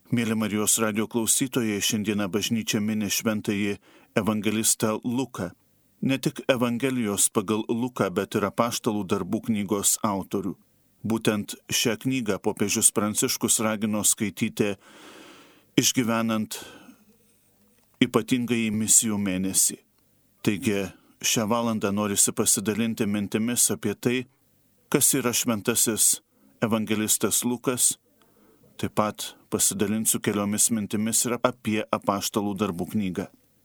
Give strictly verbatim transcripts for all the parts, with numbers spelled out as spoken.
Mėly Marijos radio klausytojai, šiandieną bažnyčia mini šventąjį evangelistą Luką. Ne tik Evangelijos pagal Luką, bet ir apaštalų darbų knygos autorių. Būtent šią knygą popiežius Pranciškus ragino skaityti išgyvenant ypatingąjį misijų mėnesį. Taigi šią valandą norisi pasidalinti mintimis apie tai, kas yra šventasis evangelistas Lukas. Taip pat pasidalinsiu keliomis mintimis ir apie apaštalų darbų knygą.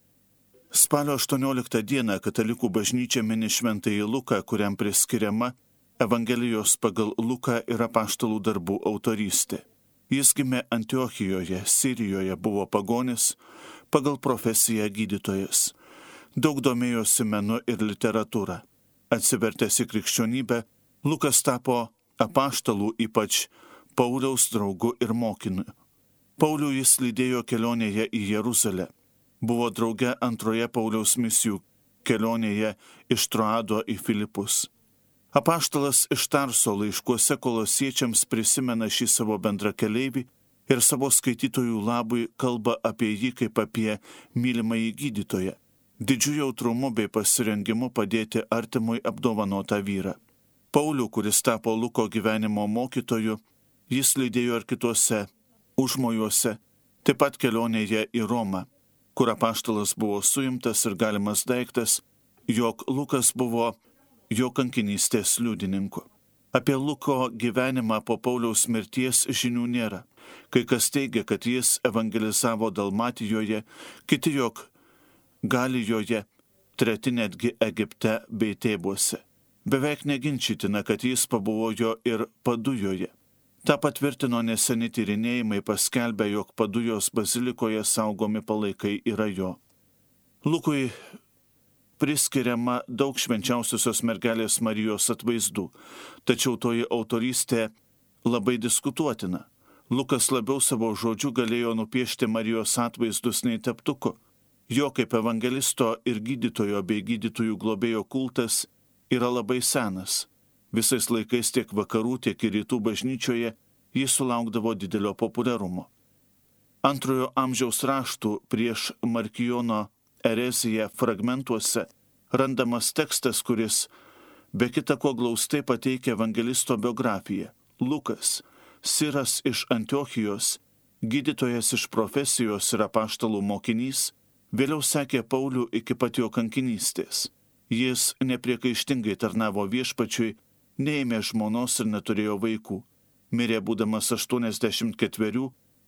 Spalio aštuonioliktą dieną katalikų bažnyčia mini šventąjį Luką, kuriam priskiriama Evangelijos pagal Luką ir apaštalų darbų autorystė. Jis gimė Antiochijoje, Sirijoje, buvo pagonis, pagal profesiją gydytojas. Daug domėjosi menu ir literatūra. Atsivertęs į krikščionybę, Lukas tapo apaštalų, ypač Pauliaus draugu ir mokiniu. Paulių jis lydėjo kelionėje į Jeruzalę. Buvo drauge antroje Pauliaus misijų kelionėje iš Troado į Filipus. Apaštalas iš Tarso laiškuose kolosiečiams prisimena šį savo bendrakeleivį ir savo skaitytojų labui kalba apie jį kaip apie mylimąjį gydytoją, didžiu jautrumu bei pasirengimu padėti artimui apdovanotą vyrą. Paulių, kuris tapo Luko gyvenimo mokytoju, jis lydėjo ir kituose užmojuose, taip pat kelionėje į Romą, kur apaštalas buvo suimtas ir galimas daiktas, jog Lukas buvo jo kankinystės liudininku. Apie Luko gyvenimą po Pauliaus mirties žinių nėra. Kai kas teigia, kad jis evangelizavo Dalmatijoje, kiti jog Galijoje, treti netgi Egipte bei Tėbuose. Beveik neginčytina, kad jis pabuvojo ir Padujoje. Ta patvirtino neseni tyrinėjimai, paskelbę, jog Padujos bazilikoje saugomi palaikai yra jo. Lukui priskiriama daug švenčiausiosios mergelės Marijos atvaizdų, tačiau toji autorystė labai diskutuotina. Lukas labiau savo žodžiu galėjo nupiešti Marijos atvaizdus nei teptuku. Jo kaip evangelisto ir gydytojo bei gydytojų globėjo kultas yra labai senas. Visais laikais tiek vakarų, tiek ir rytų bažnyčioje jis sulaukdavo didelio populiarumo. Antrojo amžiaus raštų prieš Markijono ereziją fragmentuose randamas tekstas, kuris be kita ko glaustai pateikia evangelisto biografiją. Lukas, siras iš Antiochijos, gydytojas iš profesijos ir apaštalų mokinys, vėliau sekė Paulių iki pat jo kankinystės. Jis nepriekaištingai tarnavo viešpačiui, neėmė žmonos ir neturėjo vaikų. Mirė būdamas aštuoniasdešimt ketverių,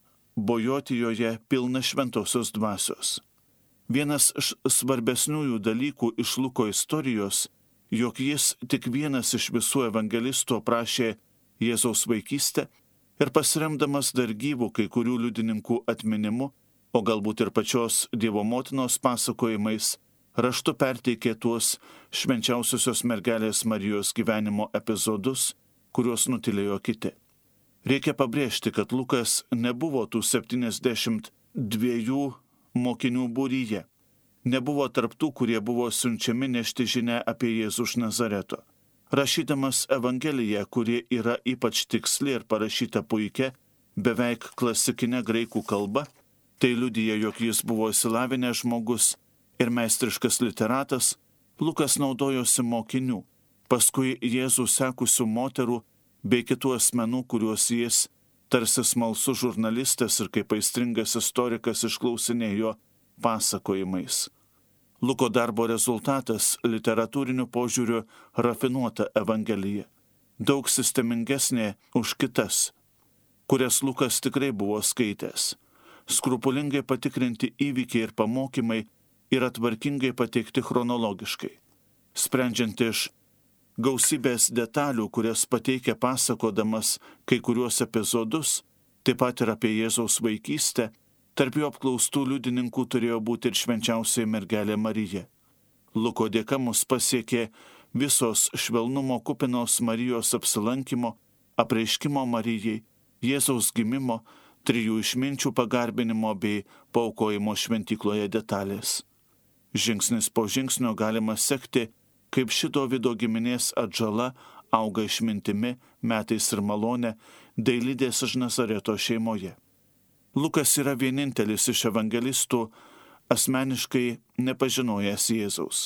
Bojotijoje pilna šventosios dvasios. Vienas svarbesniųjų dalykų iš Luko istorijos, jog jis tik vienas iš visų evangelistų aprašė Jėzaus vaikystę ir pasiremdamas dar gyvų kai kurių liudininkų atminimu, o galbūt ir pačios Dievo motinos pasakojimais, raštu perteikė tuos švenčiausiosios mergelės Marijos gyvenimo epizodus, kuriuos nutilėjo kiti. Reikia pabrėžti, kad Lukas nebuvo tų septyniasdešimt dviejų mokinių būryje. Nebuvo tarptų, kurie buvo siunčiami nešti žinią apie Jėzų iš Nazareto. Rašydamas Evangeliją, kuri yra ypač tiksli ir parašyta puikia, beveik klasikinė graikų kalba, tai liudija, jog jis buvo išsilavinęs žmogus ir meistriškas literatas, Lukas naudojosi mokinių, paskui Jėzų sekusių moterų bei kitų asmenų, kuriuos jis, tarsi smalsus žurnalistas ir kaip aistringas istorikas, išklausinėjo pasakojimais. Luko darbo rezultatas - literatūriniu požiūriu rafinuota Evangelija, daug sistemingesnė už kitas, kurias Lukas tikrai buvo skaitęs. Skrupulingai patikrinti įvykiai ir pamokymai yra tvarkingai pateikti chronologiškai. Sprendžiant iš gausybės detalių, kurias pateikia pasakodamas kai kuriuos epizodus, taip pat ir apie Jėzaus vaikystę, tarp jo apklaustų liudininkų turėjo būti ir švenčiausioji mergelė Marija. Luko dėka mus pasiekė visos švelnumo kupinos Marijos apsilankimo, apreiškimo Marijai, Jėzaus gimimo, trijų išminčių pagarbinimo bei paaukojimo šventykloje detalės. Žingsnis po žingsnio galima sekti, kaip ši Dovydo giminės atžala auga išmintimi, metais ir malonė, dailidės iš Nazareto šeimoje. Lukas yra vienintelis iš evangelistų asmeniškai nepažinojęs Jėzaus.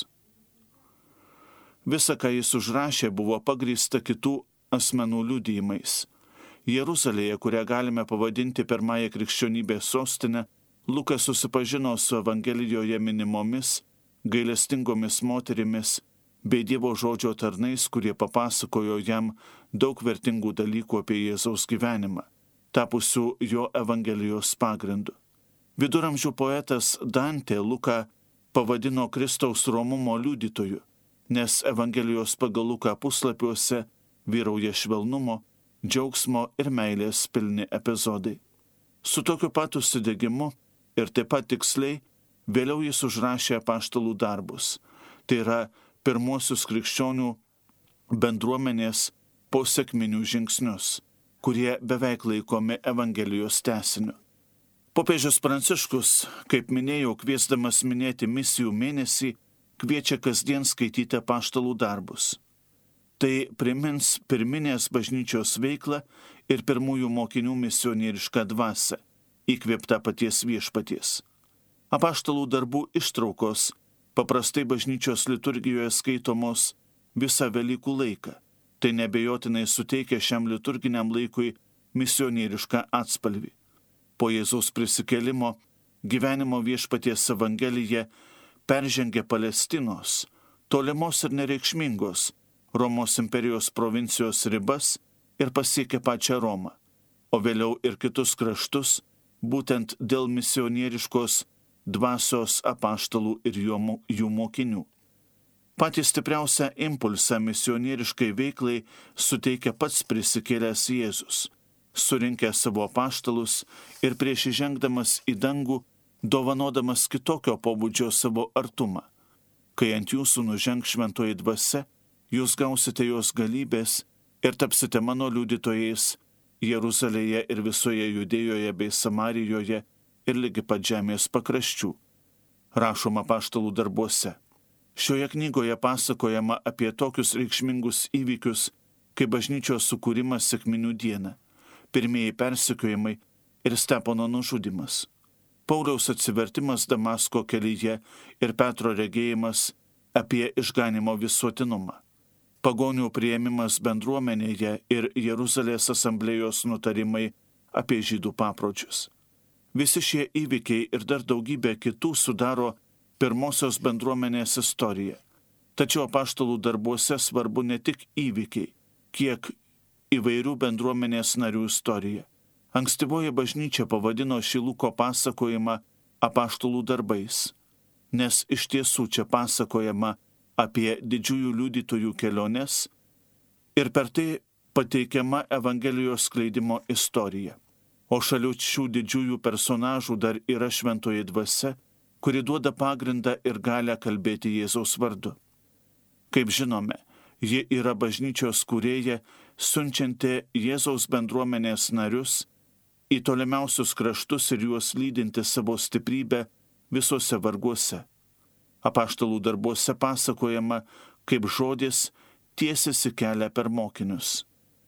Visa, ką jis užrašė, buvo pagrįsta kitų asmenų liudijimais. Jeruzalėje, kurią galime pavadinti pirmąją krikščionybės sostinę, Lukas susipažino su Evangelijoje minimomis, gailestingomis moterimis bei Dievo žodžio tarnais, kurie papasakojo jam daug vertingų dalykų apie Jėzaus gyvenimą, tapusių jo Evangelijos pagrindu. Viduramžių poetas Dantė Luką pavadino Kristaus romumo liudytoju, nes Evangelijos pagal Luką puslapiuose vyrauja švelnumo, džiaugsmo ir meilės pilni epizodai. Su tokiu pat užsidegimu ir taip pat tiksliai vėliau jis užrašė apaštalų darbus, tai yra pirmuosius krikščionių bendruomenės posekminių žingsnius, kurie beveik laikomi Evangelijos tęsiniu. Popiežius Pranciškus, kaip minėjau, kviesdamas minėti misijų mėnesį, kviečia kasdien skaityti apaštalų darbus. Tai primins pirminės bažnyčios veiklą ir pirmųjų mokinių misionierišką dvasią, įkvėptą paties viešpaties. Apaštalų darbų ištraukos paprastai bažnyčios liturgijoje skaitomos visą Velykų laiką. Tai nebejotinai suteikia šiam liturginiam laikui misionierišką atspalvį. Po Jėzaus prisikėlimo gyvenimo viešpaties Evangelija peržengė Palestinos, tolimos ir nereikšmingos Romos imperijos provincijos ribas ir pasiekė pačią Romą, o vėliau ir kitus kraštus, būtent dėl misionieriškos dvasios apaštalų ir jų mokinių. Patį stipriausią impulsą misionieriškai veiklai suteikia pats prisikėlęs Jėzus, surinkęs savo apaštalus ir prieš įžengdamas į dangų, dovanodamas kitokio pobūdžio savo artumą. Kai ant jūsų nužengs šventoji dvasia, jūs gausite jos galybės ir tapsite mano liudytojais Jeruzalėje ir visoje Judėjoje bei Samarijoje ir ligi pat žemės pakraščių. Rašoma apaštalų darbuose. Šioje knygoje pasakojama apie tokius reikšmingus įvykius, kaip bažnyčios sukūrimas sekminių dieną, pirmieji persekiojimai ir Stepono nužudymas, Pauliaus atsivertimas Damasko kelyje ir Petro regėjimas apie išganimo visuotinumą, pagonių priėmimas bendruomenėje ir Jeruzalės asamblėjos nutarimai apie žydų papročius. Visi šie įvykiai ir dar daugybė kitų sudaro pirmosios bendruomenės istoriją. Tačiau apaštalų darbuose svarbu ne tik įvykiai, kiek įvairių bendruomenės narių istorija. Ankstyvoji bažnyčia pavadino šį Luko pasakojimą apaštalų darbais, nes iš tiesų čia pasakojama apie didžiųjų liudytojų keliones ir per tai pateikiama Evangelijos skleidimo istorija. O šalia šių didžiųjų personažų dar yra šventoji dvasia, kuri duoda pagrindą ir galę kalbėti Jėzaus vardu. Kaip žinome, ji yra bažnyčios kūrėja, siunčianti Jėzaus bendruomenės narius į tolimiausius kraštus ir juos lydinti savo stiprybę visose varguose. Apaštalų darbuose pasakojama, kaip žodis tiesiasi kelią per mokinius.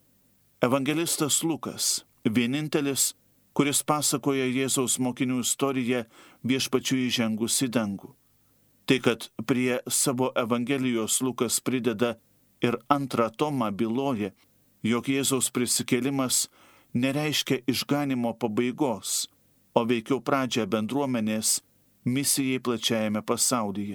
Evangelistas Lukas, vienintelis, kuris pasakoja Jėzaus mokinių istoriją viešpačiu įžengus į dangų. Tai, kad prie savo Evangelijos Lukas prideda ir antrą tomą, byloja, jog Jėzaus prisikėlimas nereiškia išganimo pabaigos, o veikiau pradžią bendruomenės misijai plačiajame pasaulyje.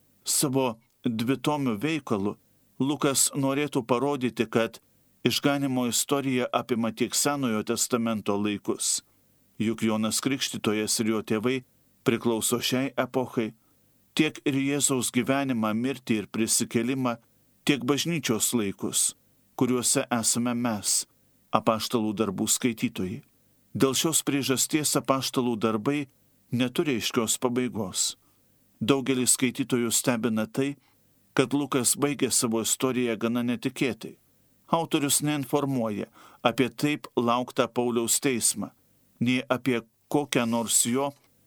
Savo dvitomių veikalu Lukas norėtų parodyti, kad išganimo istorija apima tiek Senojo testamento laikus, juk Jonas Krikštytojas ir jo tėvai priklauso šiai epochai, tiek ir Jėzaus gyvenimą, mirtį ir prisikėlimą, tiek bažnyčios laikus, kuriuose esame mes, apaštalų darbų skaitytojai. Dėl šios priežasties apaštalų darbai neturi aiškios pabaigos. Daugelį skaitytojų stebina tai, kad Lukas baigė savo istoriją gana netikėtai. Autorius neinformuoja apie taip lauktą Pauliaus teismą, nei apie kokią nors jo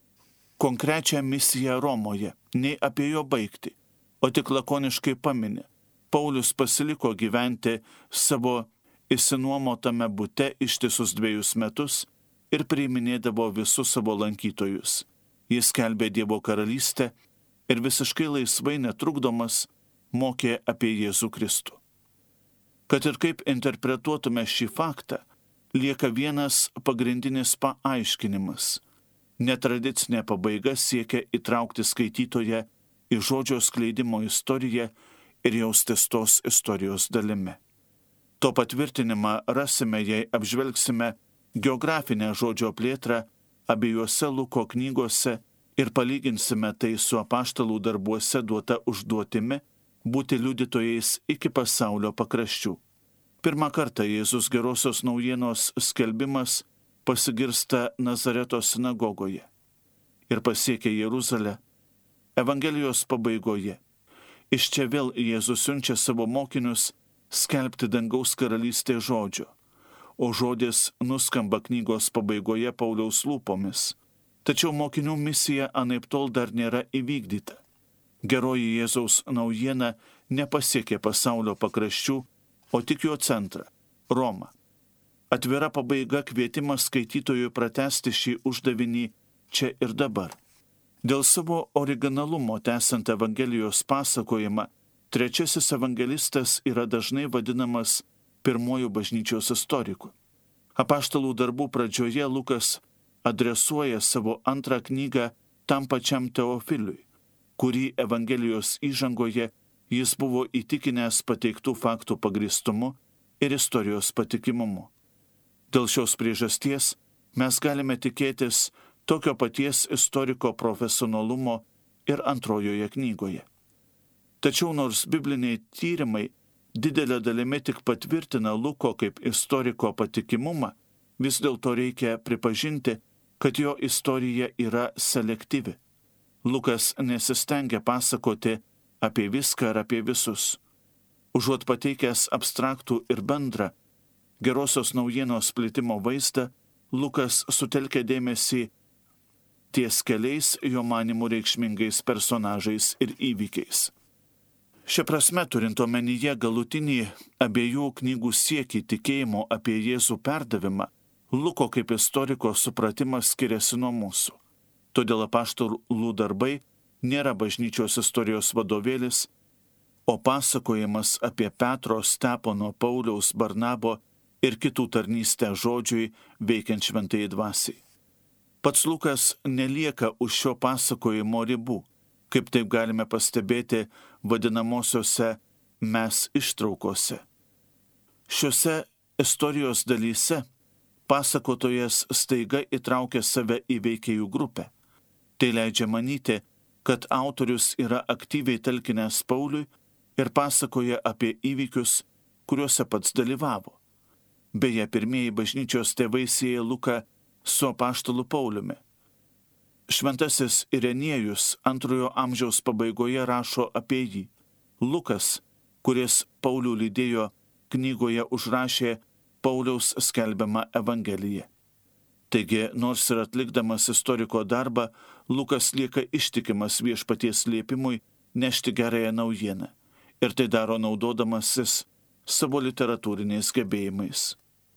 konkrečią misiją Romoje, nei apie jo baigtį, o tik lakoniškai pamini. Paulius pasiliko gyventi savo išsinuomotame bute ištisus dviejus metus ir priiminėdavo visus savo lankytojus. Jis skelbė Dievo karalystę ir visiškai laisvai netrukdomas mokė apie Jėzų Kristų. Kad ir kaip interpretuotume šį faktą, lieka vienas pagrindinis paaiškinimas. Netradicinė pabaiga siekia įtraukti skaitytoją į žodžio skleidimo istoriją ir jaustis tos istorijos dalimi. To patvirtinimą rasime, jei apžvelgsime geografinę žodžio plėtrą abiejose Luko knygose ir palyginsime tai su apaštalų darbuose duota užduotimi būti liudytojais iki pasaulio pakraščių. Pirmą kartą Jėzus gerosios naujienos skelbimas pasigirsta Nazareto sinagogoje ir pasiekia Jeruzalę Evangelijos pabaigoje. Iš čia vėl Jėzus siunčia savo mokinius skelbti dangaus karalystės žodžio, o žodis nuskamba knygos pabaigoje Pauliaus lūpomis. Tačiau mokinių misija anaiptol dar nėra įvykdyta. Geroji Jėzaus naujiena nepasiekė pasaulio pakraščių, o tik jo centrą – Romą. Atvira pabaiga kvietimas skaitytojui pratęsti šį uždavinį čia ir dabar. Dėl savo originalumo tęsiant Evangelijos pasakojimą, trečiasis evangelistas yra dažnai vadinamas pirmuoju bažnyčios istoriku. Apaštalų darbų pradžioje Lukas adresuoja savo antrą knygą tam pačiam Teofiliui, kurį Evangelijos įžangoje jis buvo įtikinęs pateiktų faktų pagrįstumu ir istorijos patikimumu. Dėl šios priežasties mes galime tikėtis tokio paties istoriko profesionalumo ir antrojoje knygoje. Tačiau nors bibliniai tyrimai didelė dalimi tik patvirtina Luko kaip istoriko patikimumą, vis dėlto reikia pripažinti, kad jo istorija yra selektyvi. Lukas nesistengia pasakoti apie viską ar apie visus. Užuot pateikęs abstraktų ir bendrą gerosios naujienos plitimo vaizdą, Lukas sutelkia dėmesį ties keliais jo manimų reikšmingais personažais ir įvykiais. Šia prasme, turint omenyje galutinį abiejų knygų siekį tikėjimo apie Jėzų perdavimą, Luko kaip istoriko supratimas skiriasi nuo mūsų. Todėl apaštalų darbai nėra bažnyčios istorijos vadovėlis, o pasakojimas apie Petro, Stepono, Pauliaus, Barnabo ir kitų tarnystę žodžiui veikiant šventajai dvasiai. Pats Lukas nelieka už šio pasakojimo ribų, kaip taip galime pastebėti vadinamosiose mes ištraukose. Šiuose istorijos dalyse pasakotojas staiga įtraukia save į veikėjų grupę. Tai leidžia manyti, kad autorius yra aktyviai talkinęs Pauliui ir pasakoja apie įvykius, kuriuose pats dalyvavo. Beje, pirmieji bažnyčios tėvai sieja Luką su apaštalu Pauliumi. Šventasis Irenėjus antrojo amžiaus pabaigoje rašo apie jį. Lukas, kuris Paulių lydėjo, knygoje užrašė Pauliaus skelbiamą Evangeliją. Taigi, nors ir atlikdamas istoriko darbą, Lukas lieka ištikimas viešpaties liepimui nešti gerąją naujieną ir tai daro naudodamasis savo literatūriniais gebėjimais.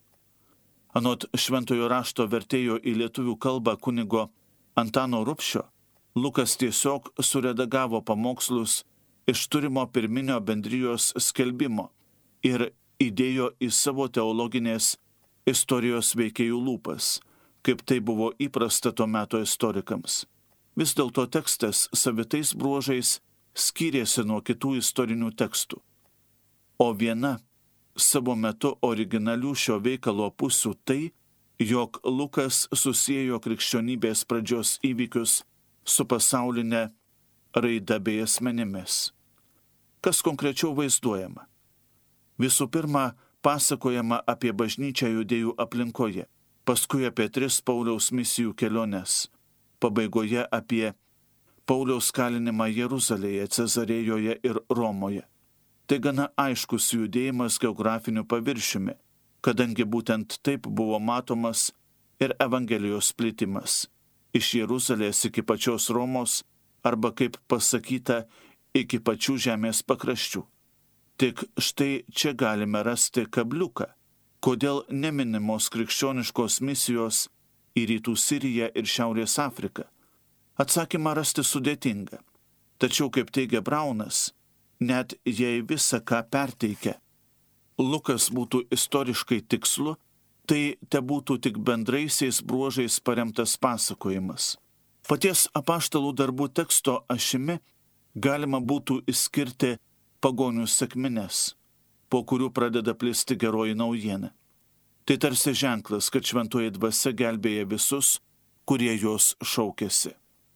Anot šventojo rašto vertėjo į lietuvių kalbą kunigo Antano Rupšio, Lukas tiesiog suredagavo pamokslus iš turimo pirminio bendrijos skelbimo ir įdėjo į savo teologinės istorijos veikėjų lūpas, kaip tai buvo įprasta to meto istorikams. Vis dėlto tekstas savitais bruožais skyrėsi nuo kitų istorinių tekstų. O viena savo metu originalių šio veikalo pusių tai, jog Lukas susiejo krikščionybės pradžios įvykius su pasaulinė raida bei asmenimis. Kas konkrečiau vaizduojama? Visų pirma, pasakojama apie bažnyčią judėjų aplinkoje, paskui apie tris Pauliaus misijų keliones, pabaigoje apie Pauliaus kalinimą Jeruzalėje, Cezarėjoje ir Romoje. Tai gana aiškus judėjimas geografiniu paviršiumi, kadangi būtent taip buvo matomas ir Evangelijos plitimas iš Jeruzalės iki pačios Romos arba, kaip pasakyta, iki pačių žemės pakraščių. Tik štai čia galime rasti kabliuką, kodėl neminimos krikščioniškos misijos į rytų Siriją ir Šiaurės Afriką? Atsakymą rasti sudėtinga. Tačiau, kaip teigia Braunas, net jei visą ką perteikia Lukas būtų istoriškai tikslu, tai te būtų tik bendraisiais bruožais paremtas pasakojimas. Paties apaštalų darbų teksto ašimi galima būtų išskirti pagonių sekmines, po kurių pradeda plisti geroji naujiena. Tai tarsi ženklas, kad šventoji dvasia gelbėja visus, kurie jos šaukėsi.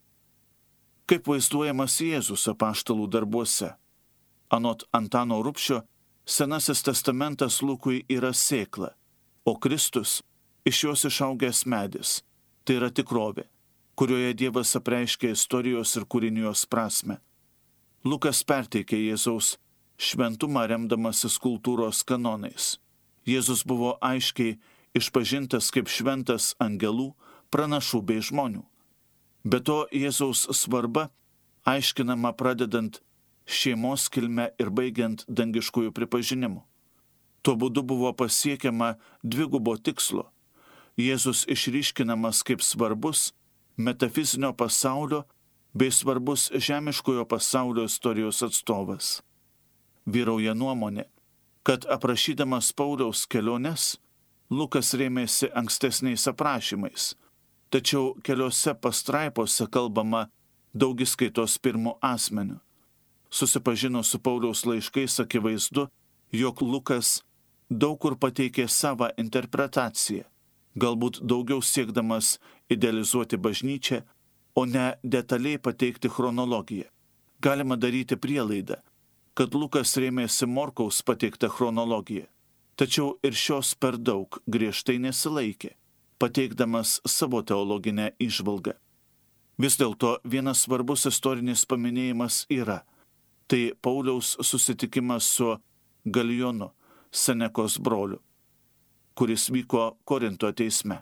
Kaip vaizduojamas Jėzus apaštalų darbuose? Anot Antano Rubšio, Senasis testamentas Lukui yra sėkla, o Kristus iš jos išaugęs medis, tai yra tikrovė, kurioje Dievas apreiškia istorijos ir kūrinijos prasme. Lukas perteikė Jėzaus šventumą remdamasis kultūros kanonais. Jėzus buvo aiškiai išpažintas kaip šventas angelų, pranašų bei žmonių. Be to Jėzaus svarba aiškinama pradedant šeimos kilme ir baigiant dangiškųjų pripažinimu. Tuo būdu buvo pasiekiama dvigubo tikslo. Jėzus išryškinamas kaip svarbus metafizinio pasaulio bei svarbus žemiškojo pasaulio istorijos atstovas. Vyrauja nuomonė, kad aprašydamas Pauliaus keliones, Lukas rėmėsi ankstesniais aprašymais, tačiau keliose pastraipose kalbama daugiskaitos pirmu asmeniu. Susipažinus su Pauliaus laiškais akivaizdu, jog Lukas daug kur pateikė savo interpretaciją, galbūt daugiau siekdamas idealizuoti bažnyčią, o ne detaliai pateikti chronologiją. Galima daryti prielaidą, kad Lukas rėmėsi Morkaus pateiktą chronologiją, tačiau ir šios per daug griežtai nesilaikė, pateikdamas savo teologinę įžvalgą. Vis dėlto vienas svarbus istorinis paminėjimas yra. Tai Pauliaus susitikimas su Galijonu, Senekos broliu, kuris vyko Korinto teisme.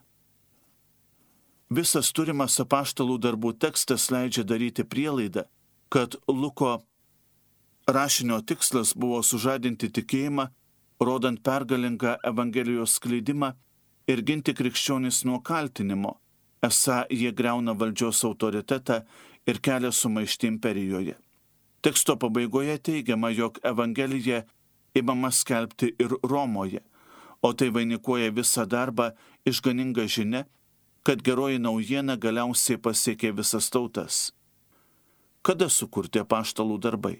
Visas turimas apaštalų darbų tekstas leidžia daryti prielaidą, kad Luko rašinio tikslas buvo sužadinti tikėjimą, rodant pergalingą Evangelijos skleidimą ir ginti krikščionis nuo kaltinimo, esą jie griauna valdžios autoritetą ir kelia sumaištį imperijoje. Teksto pabaigoje teigiama, jog Evangelija imama skelbti ir Romoje, o tai vainikuoja visą darbą išganinga žinia, kad geroji naujiena galiausiai pasiekė visas tautas. Kada sukurti apaštalų darbai?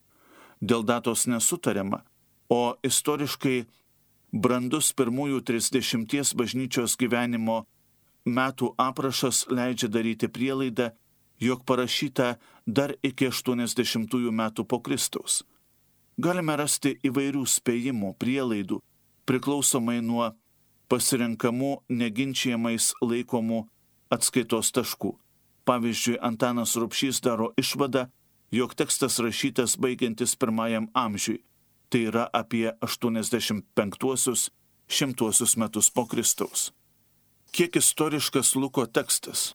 Dėl datos nesutariama, o istoriškai brandus pirmųjų trisdešimties bažnyčios gyvenimo metų aprašas leidžia daryti prielaidą, jog parašyta dar iki aštuoniasdešimtųjų metų po Kristaus. Galime rasti įvairių spėjimų, prielaidų, priklausomai nuo pasirenkamų neginčiamais laikomų atskaitos taškų. Pavyzdžiui, Antanas Rubšys daro išvadą, jog tekstas rašytas baigiantis pirmajam amžiui, tai yra apie aštuoniasdešimt penktuosius šimtuosius metus po Kristaus. Kiek istoriškas Luko tekstas?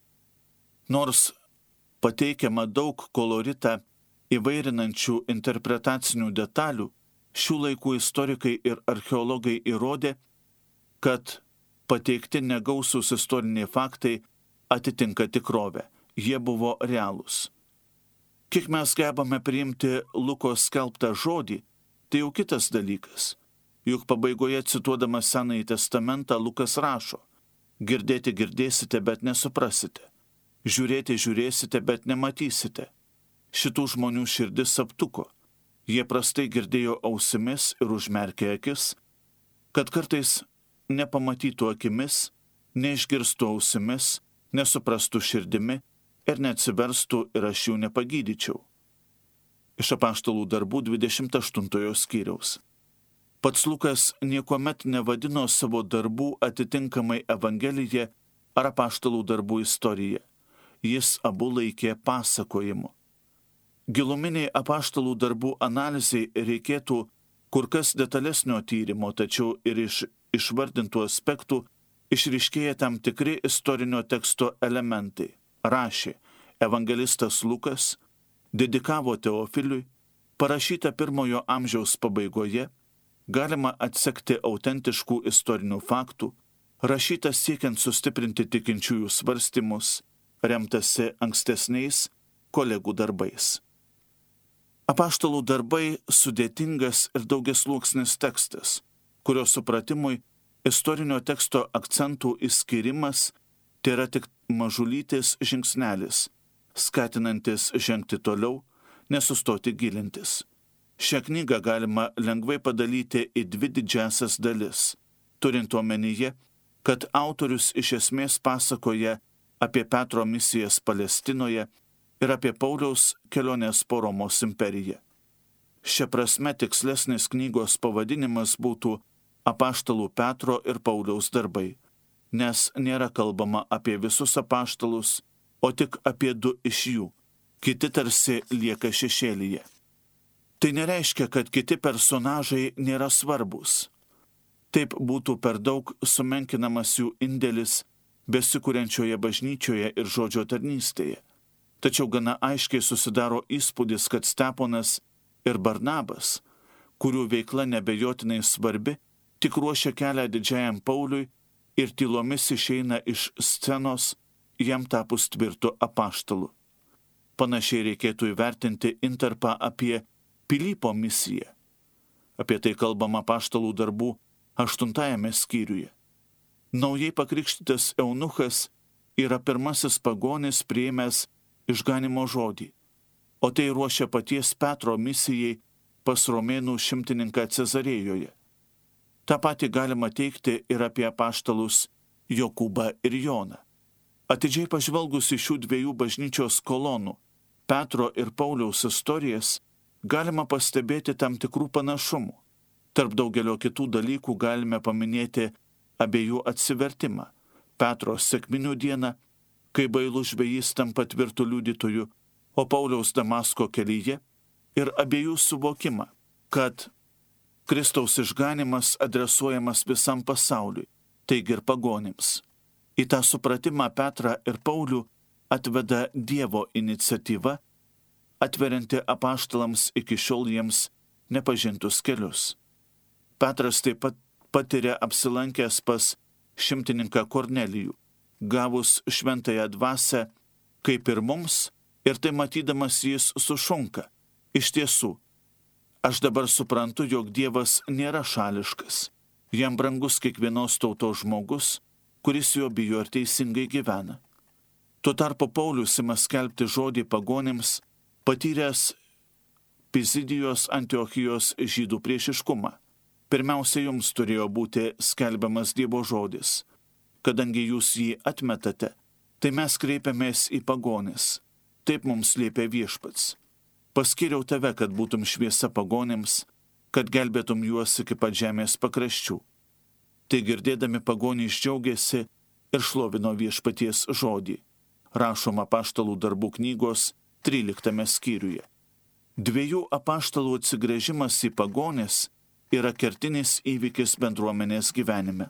Nors pateikiama daug koloritą įvairinančių interpretacinių detalių, šių laikų istorikai ir archeologai įrodė, kad pateikti negausūs istoriniai faktai atitinka tikrovę, jie buvo realūs. Kiek mes gebame priimti Luko skelbtą žodį, tai jau kitas dalykas. Juk pabaigoje cituodamas Senąjį testamentą Lukas rašo: girdėti girdėsite, bet nesuprasite. Žiūrėti žiūrėsite, bet nematysite. Šitų žmonių širdis aptuko. Jie prastai girdėjo ausimis ir užmerkė akis, kad kartais nepamatytų akimis, neišgirstų ausimis, nesuprastų širdimi ir neatsiverstų ir aš jų nepagydyčiau. Iš apaštalų darbų dvidešimt aštuntojo skyriaus. Pats Lukas niekuomet nevadino savo darbų atitinkamai Evangeliją ar apaštalų darbų istoriją. Jis abu laikė pasakojimu. Giluminiai apaštalų darbų analizai reikėtų kur kas detalesnio tyrimo, tačiau ir iš išvardintų aspektų išryškėja tam tikri istorinio teksto elementai. Rašė evangelistas Lukas, dedikavo Teofiliui, parašyta pirmojo amžiaus pabaigoje, galima atsekti autentiškų istorinių faktų, rašytas siekiant sustiprinti tikinčiųjų svarstymus, remtasi ankstesniais kolegų darbais. Apaštalų darbai sudėtingas ir daugiasluoksnis tekstas, kurio supratimui istorinio teksto akcentų išskirimas tai yra tik mažulytis žingsnelis, skatinantis žengti toliau, nesustoti gilintis. Šią knygą galima lengvai padalyti į dvi didžiasias dalis, turint omenyje, kad autorius iš esmės pasakoja apie Petro misijas Palestinoje ir apie Pauliaus kelionės po Romos imperiją. Šia prasme tikslesnis knygos pavadinimas būtų Apaštalų Petro ir Pauliaus darbai, nes nėra kalbama apie visus apaštalus, o tik apie du iš jų, kiti tarsi lieka šešėlyje. Tai nereiškia, kad kiti personažai nėra svarbus. Taip būtų per daug sumenkinamas jų indėlis besikuriančioje bažnyčioje ir žodžio tarnystėje. Tačiau gana aiškiai susidaro įspūdis, kad Steponas ir Barnabas, kurių veikla nebejotinai svarbi, tik ruošia kelią didžiajam Pauliui ir tylomis išeina iš scenos, jam tapus tvirtu apaštalu. Panašiai reikėtų įvertinti intarpą apie Pilypo misiją. Apie tai kalbama Apaštalų darbų aštuntajame skyriuje. Naujai pakrikštytas eunuchas yra pirmasis pagonis priėmęs išganimo žodį, o tai ruošia paties Petro misijai pas romėnų šimtininką Cezarėjoje. Ta pati galima teikti ir apie apaštalus Jokūbą ir Joną. Atidžiai pažvelgus į šių dviejų bažnyčios kolonų, Petro ir Pauliaus istorijas, galima pastebėti tam tikrų panašumų. Tarp daugelio kitų dalykų galime paminėti abiejų atsivertimą. Petro sekminių dieną, kai bailus žvejys tampa tvirtų liudytojų, o Pauliaus Damasko kelyje, ir abiejų suvokimą, kad Kristaus išganimas adresuojamas visam pasauliui, taigi ir pagonims. Į tą supratimą Petrą ir Paulių atveda Dievo iniciatyva, atverianti apaštalams iki šiol jiems nepažintus kelius. Petras taip pat patiria apsilankęs pas šimtininką Kornelijų, gavus šventąją dvasią, kaip ir mums, ir tai matydamas jis sušunka. Iš tiesų, aš dabar suprantu, jog Dievas nėra šališkas. Jam brangus kiekvienos tautos žmogus, kuris jo bijo ir teisingai gyvena. Tuo tarpu Paulius ima skelbti žodį pagonims, patyręs Pizidijos Antiochijos žydų priešiškumą. Pirmiausia, jums turėjo būti skelbiamas Dievo žodis. Kadangi jūs jį atmetate, tai mes kreipiamės į pagonis. Taip mums liepia Viešpats. Paskiriau tave, kad būtum šviesa pagonims, kad gelbėtum juos iki pat žemės pakraščių. Tai girdėdami pagonys džiaugiasi ir šlovino Viešpaties žodį. Rašoma Apaštalų darbų knygos tryliktame skyriuje. Dviejų apaštalų atsigręžimas į pagonis yra kertinis įvykis bendruomenės gyvenime.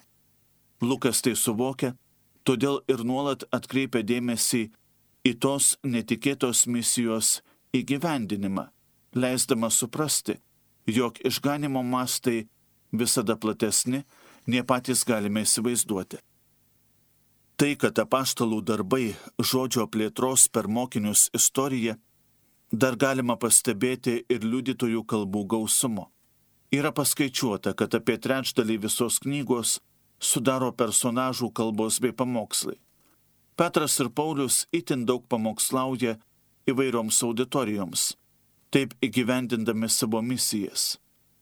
Lukas tai suvokia, todėl ir nuolat atkreipia dėmesį į tos netikėtos misijos įgyvendinimą, leisdamas suprasti, jog išganimo mastai visada platesni, nei patys galime įsivaizduoti. Tai, kad apaštalų darbai žodžio plėtros per mokinius istoriją, dar galima pastebėti ir liudytojų kalbų gausumo. Yra paskaičiuota, kad apie trečdalį visos knygos sudaro personažų kalbos bei pamokslai. Petras ir Paulius itin daug pamokslauja įvairioms auditorijoms, taip įgyvendindami savo misijas.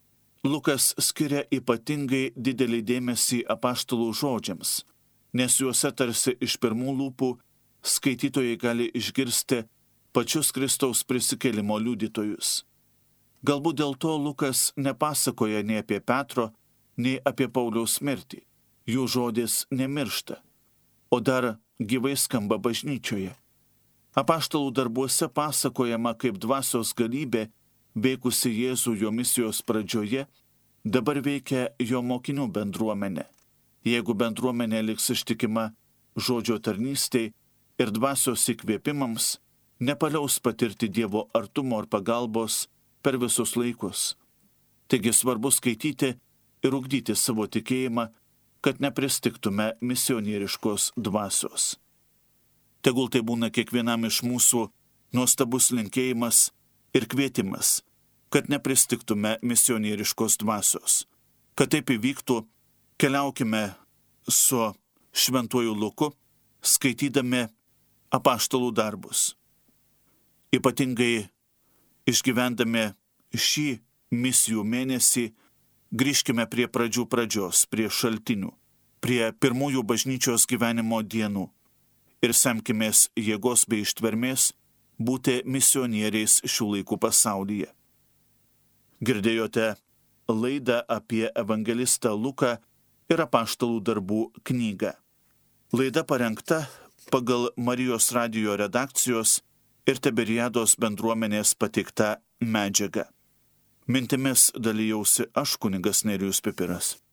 Lukas skiria ypatingai didelį dėmesį apaštalų žodžiams, nes juose tarsi iš pirmų lūpų skaitytojai gali išgirsti pačius Kristaus prisikėlimo liudytojus. Galbūt dėl to Lukas nepasakoja nei apie Petro, nei apie Pauliaus mirtį. Jų žodis nemiršta, o dar gyvai skamba bažnyčioje. Apaštalų darbuose pasakojama, kaip dvasios galybė, veikusi Jėzų jo misijos pradžioje, dabar veikia jo mokinių bendruomenė. Jeigu bendruomenė liks ištikima žodžio tarnystei ir dvasios įkvėpimams, nepaliaus patirti Dievo artumo ir pagalbos per visus laikus. Taigi svarbu skaityti ir ugdyti savo tikėjimą, kad nepristiktume misionieriškos dvasios. Tegul tai būna kiekvienam iš mūsų nuostabus linkėjimas ir kvietimas, kad nepristiktume misionieriškos dvasios. Kad taip įvyktų, keliaukime su šventuoju Luku, skaitydami apaštalų darbus. Ypatingai išgyvendami šį misijų mėnesį, grįžkime prie pradžių pradžios, prie šaltinių, prie pirmųjų bažnyčios gyvenimo dienų ir semkimės jėgos bei ištvermės būti misionieriais šių laikų pasaulyje. Girdėjote laidą apie evangelistą Luką ir apaštalų darbų knygą. Laida parengta pagal Marijos radijo redakcijos ir Tiberiados bendruomenės pateikta medžiaga. Mintimis dalijausi aš, kunigas Nerijus Pipiras.